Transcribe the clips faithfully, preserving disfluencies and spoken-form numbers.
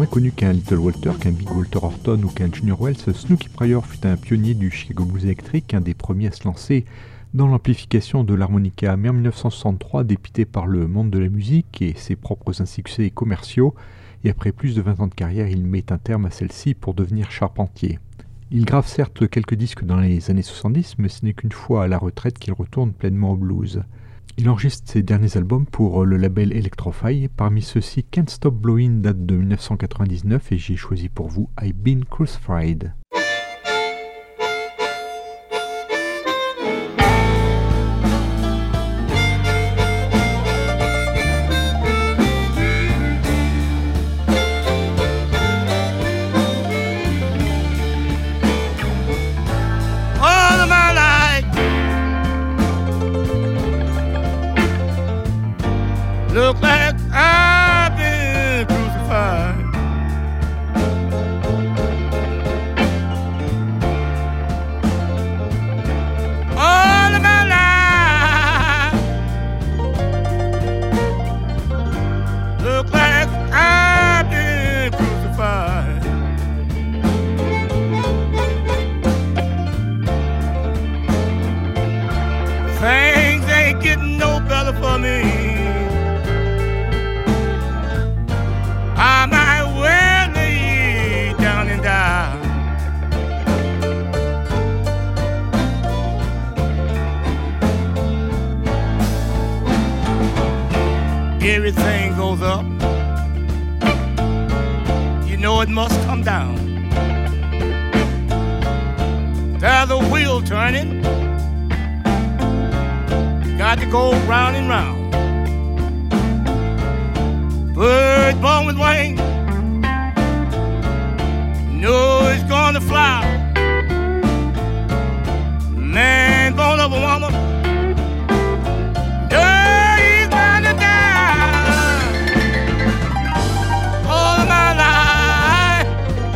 moins connu qu'un Little Walter, qu'un Big Walter Horton ou qu'un Junior Wells, Snooky Pryor fut un pionnier du Chicago Blues électrique, un des premiers à se lancer dans l'amplification de l'harmonica. Mais en dix-neuf cent soixante-trois, dépité par le monde de la musique et ses propres insuccès commerciaux, et après plus de vingt ans de carrière, il met un terme à celle-ci pour devenir charpentier. Il grave certes quelques disques dans les années soixante-dix, mais ce n'est qu'une fois à la retraite qu'il retourne pleinement au blues. Il enregistre ses derniers albums pour le label Electrofy. Parmi ceux-ci, Can't Stop Blowin' date de dix-neuf cent quatre-vingt-dix-neuf et j'ai choisi pour vous I've Been Crucified. Look like I've been crucified. All of my life. Look like I've been crucified. Things ain't getting no better for me. I might well lay down and die. Everything goes up, you know it must come down. There's a wheel turning, got to go round and round. Bird born with wings, know it's gonna fly. Man born of a woman, know he's gonna die. All of my life,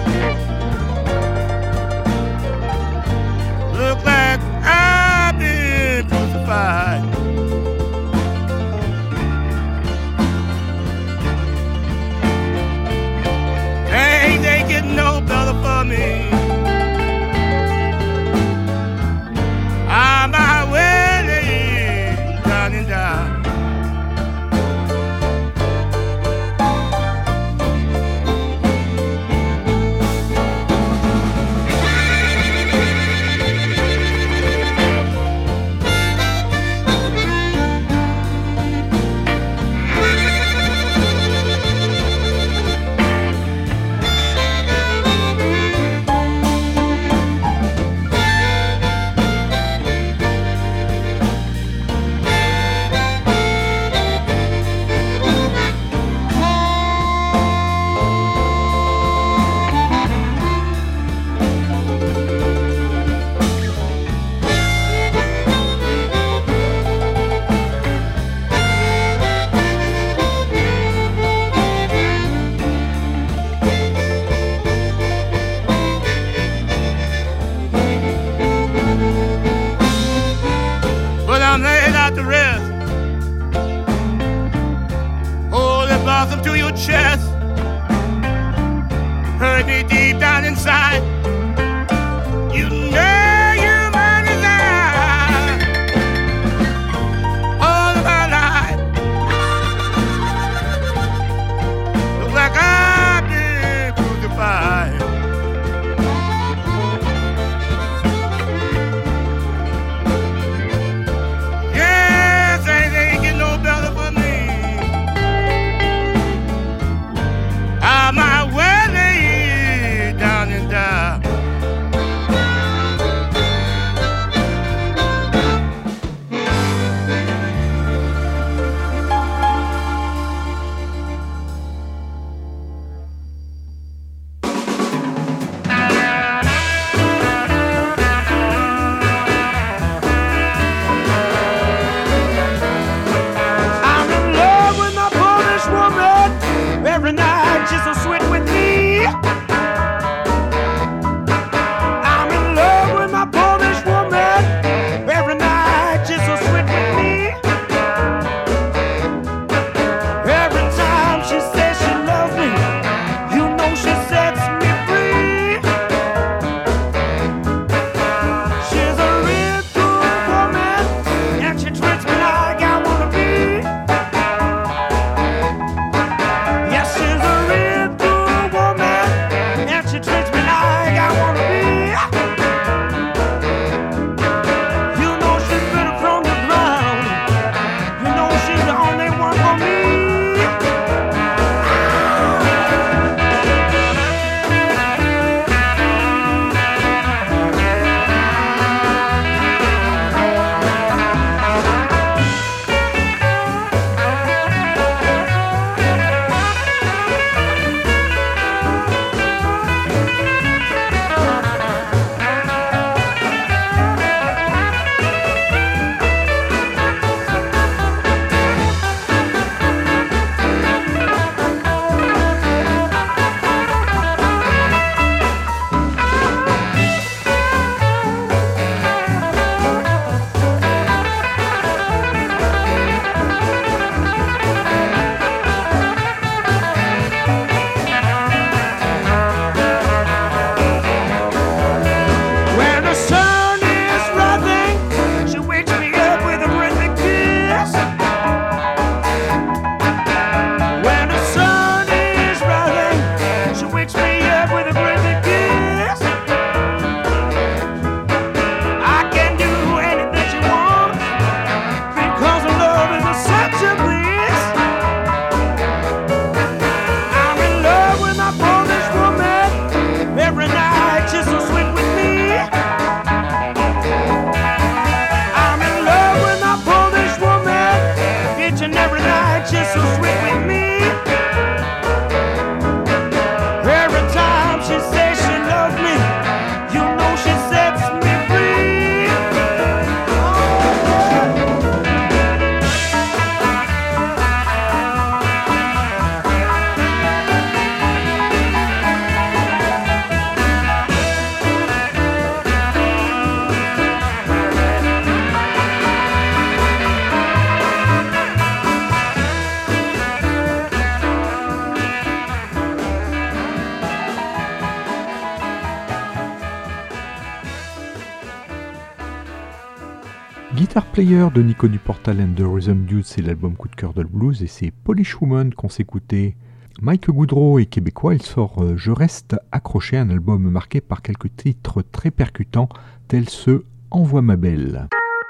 look like I've been crucified. No better for me. I might well lay down and die. To your chest, hurt me deep down inside. You know you might desire all of my life. Look like I've been crucified. Yes, things ain't getting no better for me. I might well lay down and die. I'm in love with my Polish woman. Every night she's so sweet with me. I'm in love with my Polish woman. Every night she's so sweet with me. Every time she says she loves me, you know Guitar Player de Nico Duportal and the Rhythm Dudes, c'est l'album coup de cœur de le blues et c'est Polish Woman qu'on s'écoutait. Mike Goudreau est québécois, il sort euh, Je reste accroché, un album marqué par quelques titres très percutants tels ceux Envoie ma belle.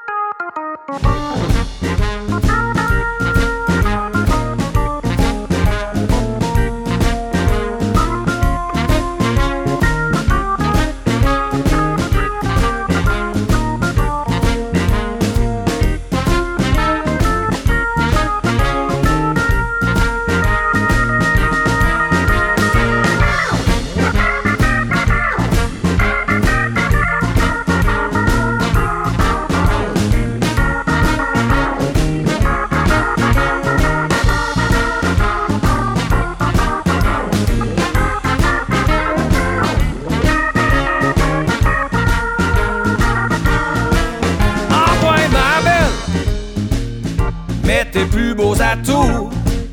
Tes plus beaux atouts.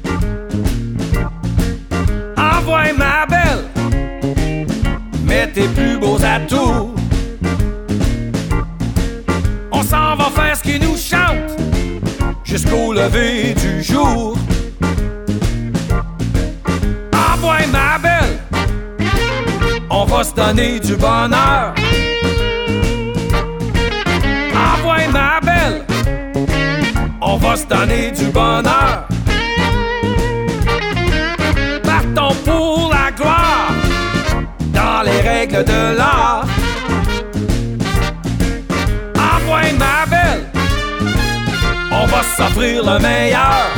Envoie ma belle, mets tes plus beaux atouts. On s'en va faire ce qui nous chante jusqu'au lever du jour. Envoie ma belle, on va se donner du bonheur. Envoie ma belle, on va se donner du bonheur. Partons pour la gloire, dans les règles de l'art. Envoie ma belle, on va s'offrir le meilleur.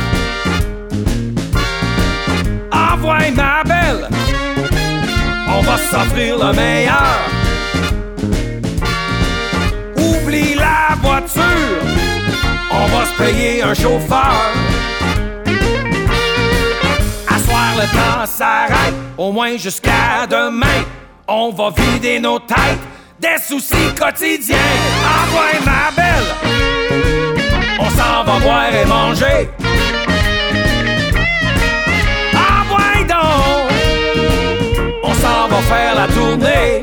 Envoie ma belle, on va s'offrir le meilleur. Oublie la voiture, on va se payer un chauffeur. À soir le temps s'arrête, au moins jusqu'à demain. On va vider nos têtes des soucis quotidiens. Envoie ma belle, on s'en va boire et manger. Envoie donc, on s'en va faire la tournée.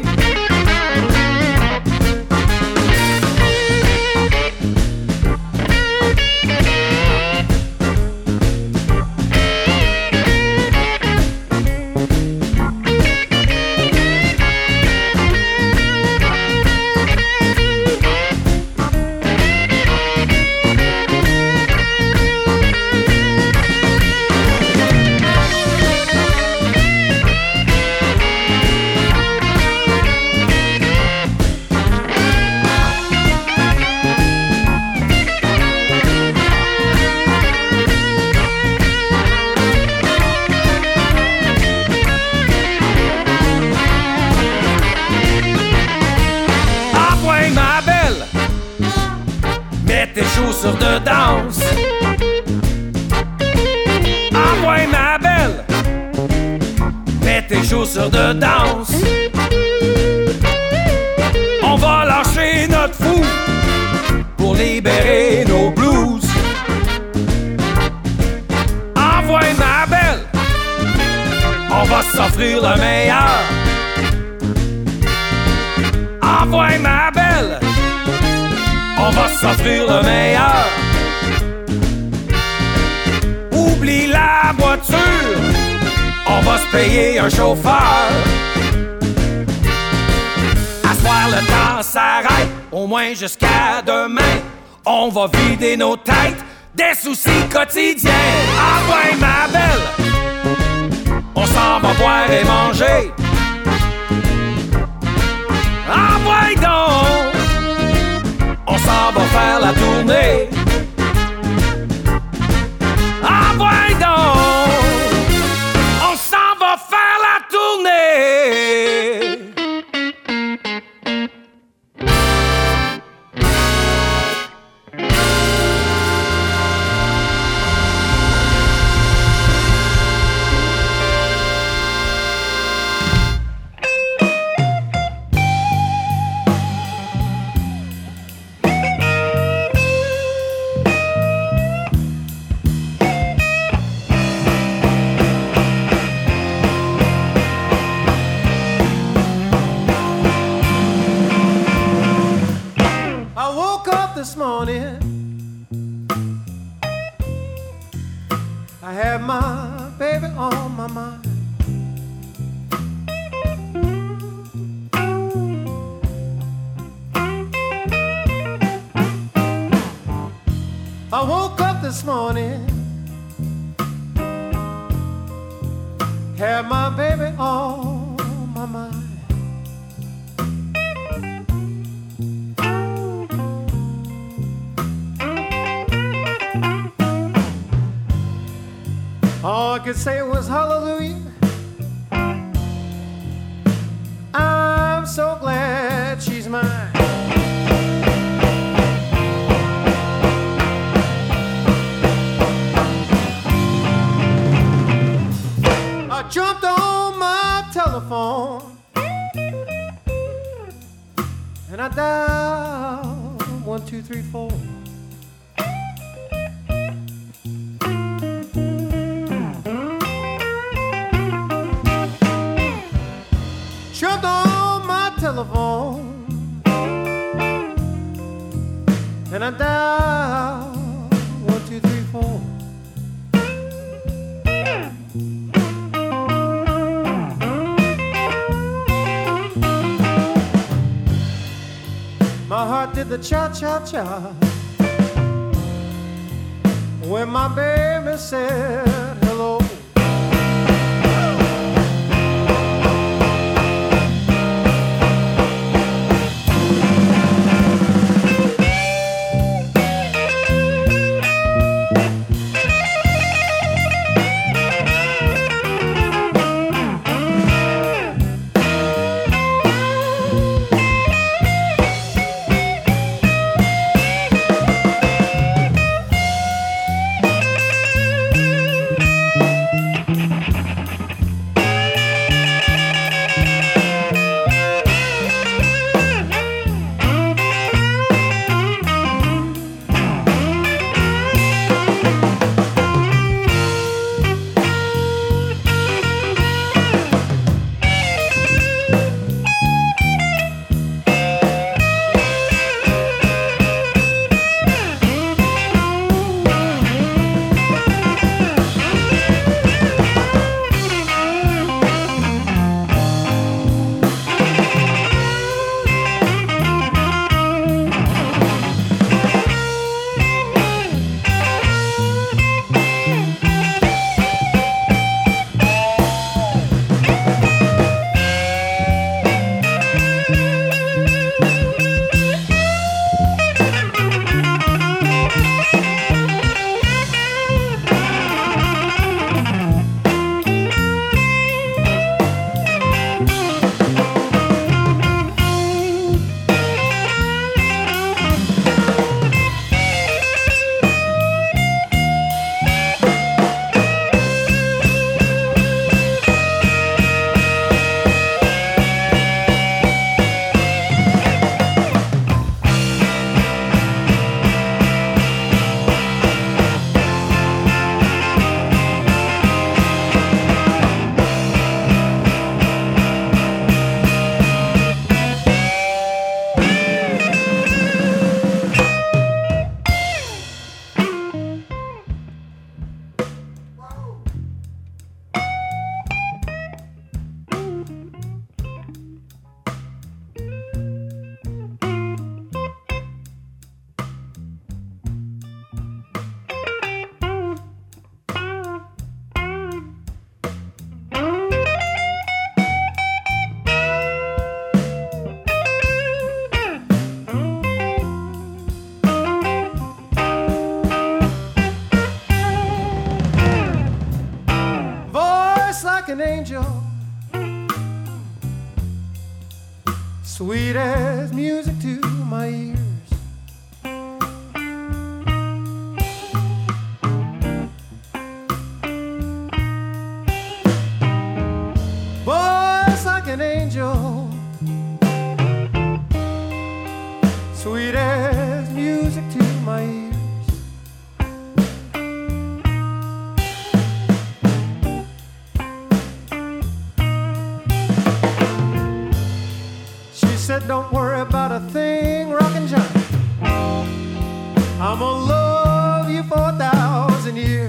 Tes chaussures de danse. Envoie ma belle, mets tes chaussures de danse. On va lâcher notre fou pour libérer nos blues. Envoie ma belle, on va s'offrir le meilleur. Envoie ma belle, on va s'offrir le meilleur. Oublie la voiture, on va se payer un chauffeur. À soir le temps s'arrête, au moins jusqu'à demain. On va vider nos têtes des soucis quotidiens. Envoie ma belle, on s'en va boire et manger. Envoie donc, on s'en va faire la tournée. Envoie donc, on s'en va faire la tournée. this morning, I had my baby on my mind. I woke up this morning, had my baby on my mind. All I could say was hallelujah. I'm so glad she's mine. I jumped on my telephone and I dialed one, two, three, four. Jumped on my telephone and I dialed one, two, three, four. My heart did the cha-cha-cha when my baby said hello. Like an angel, sweet as music to my ears. Voice like an angel, sweet as music to my ears. Said, don't worry about a thing, rockin' John. I'm gonna love you for a thousand years.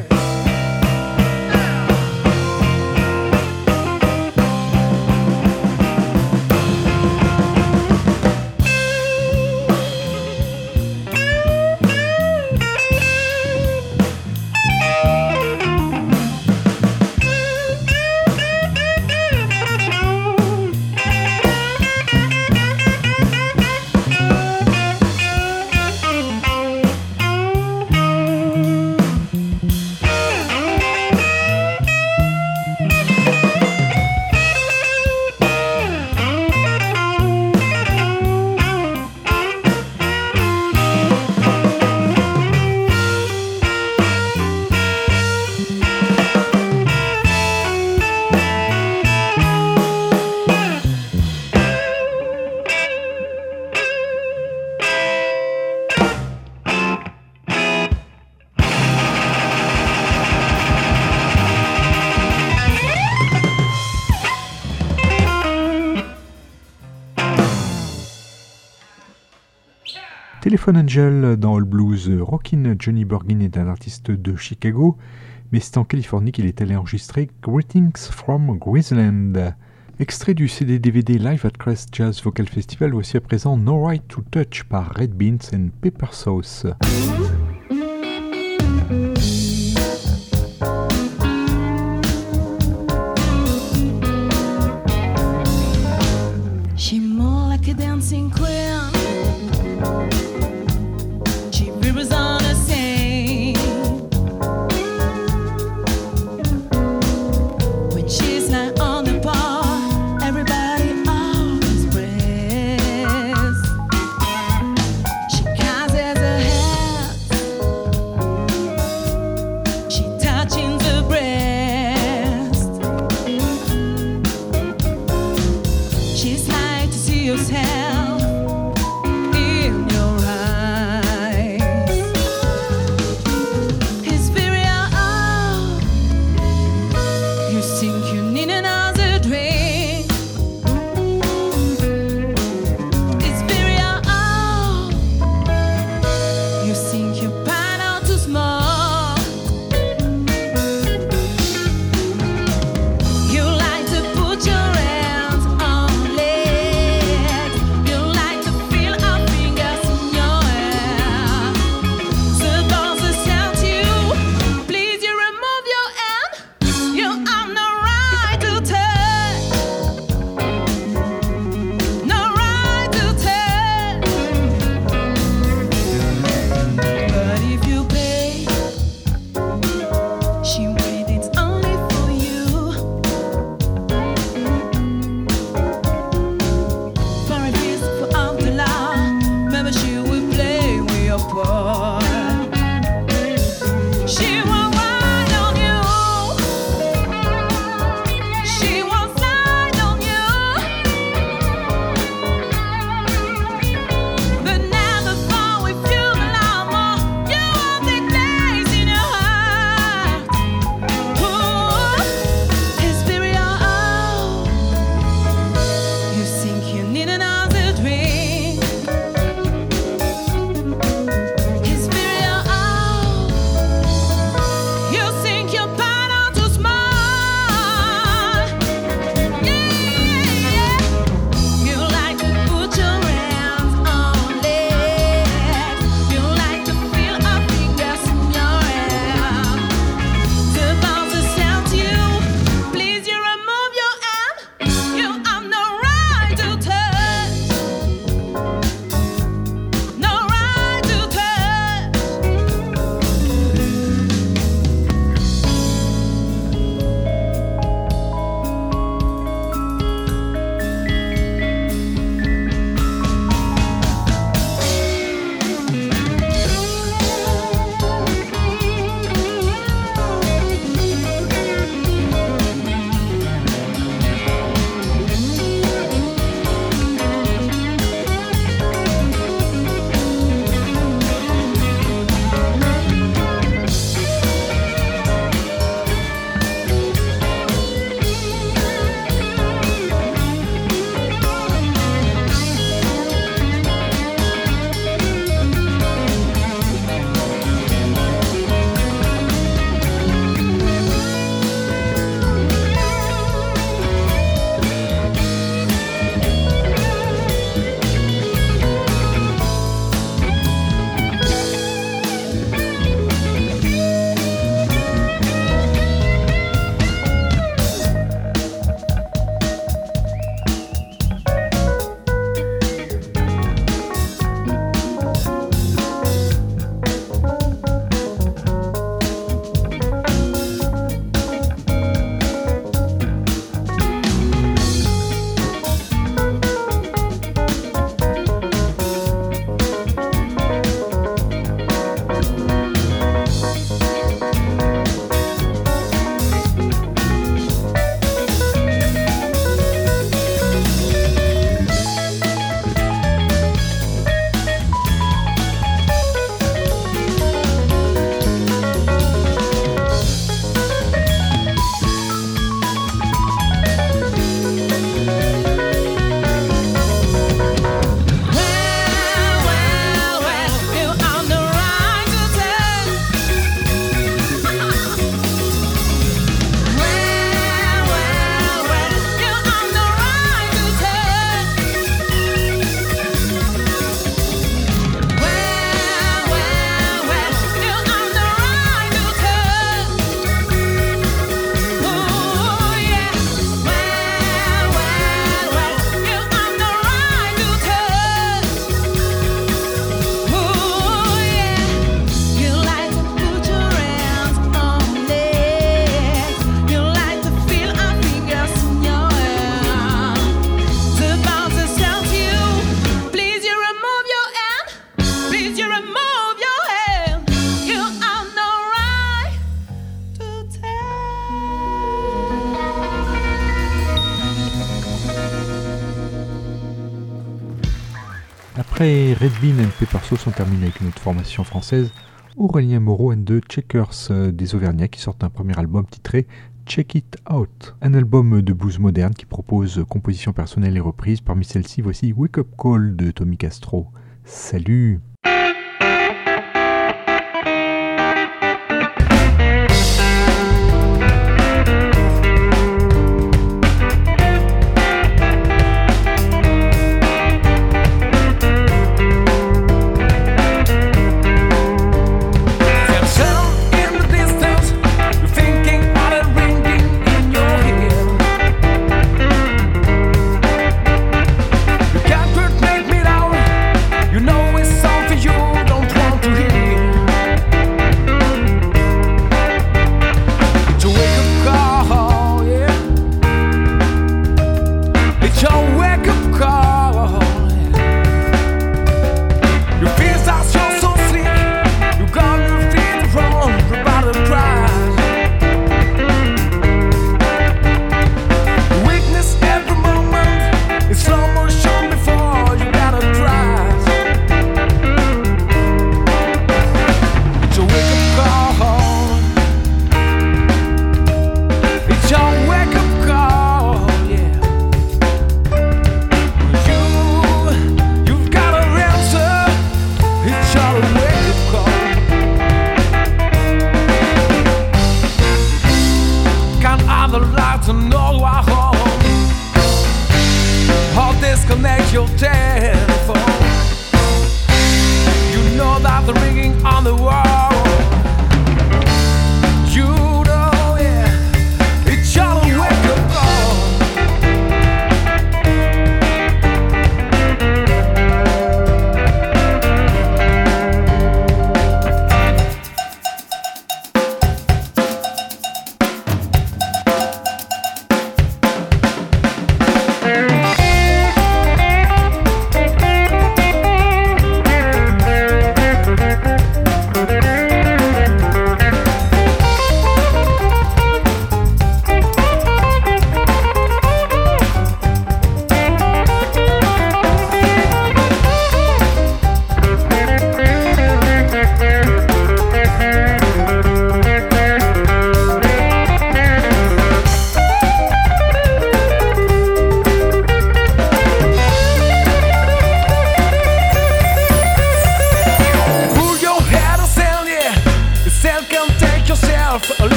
Telephone Angel dans All Blues, Rockin' Johnny Burgin est un artiste de Chicago, mais c'est en Californie qu'il est allé enregistrer Greetings from Graceland. Extrait du C D D V D Live at Crest Jazz Vocal Festival, voici à présent No Right to Touch par Red Beans and Pepper Sauce. She more like a dancing queen. She rivers on a scene. When she's not on the bar, everybody always prays. She casts her head Après Red Bean and Pepper Sauce, on termine avec une autre formation française, Aurélien Moreau and the Checkers euh, des Auvergnats, qui sortent un premier album titré Check It Out, un album de blues moderne qui propose compositions personnelles et reprises. Parmi celles-ci, voici Wake Up Call de Tommy Castro. Salut!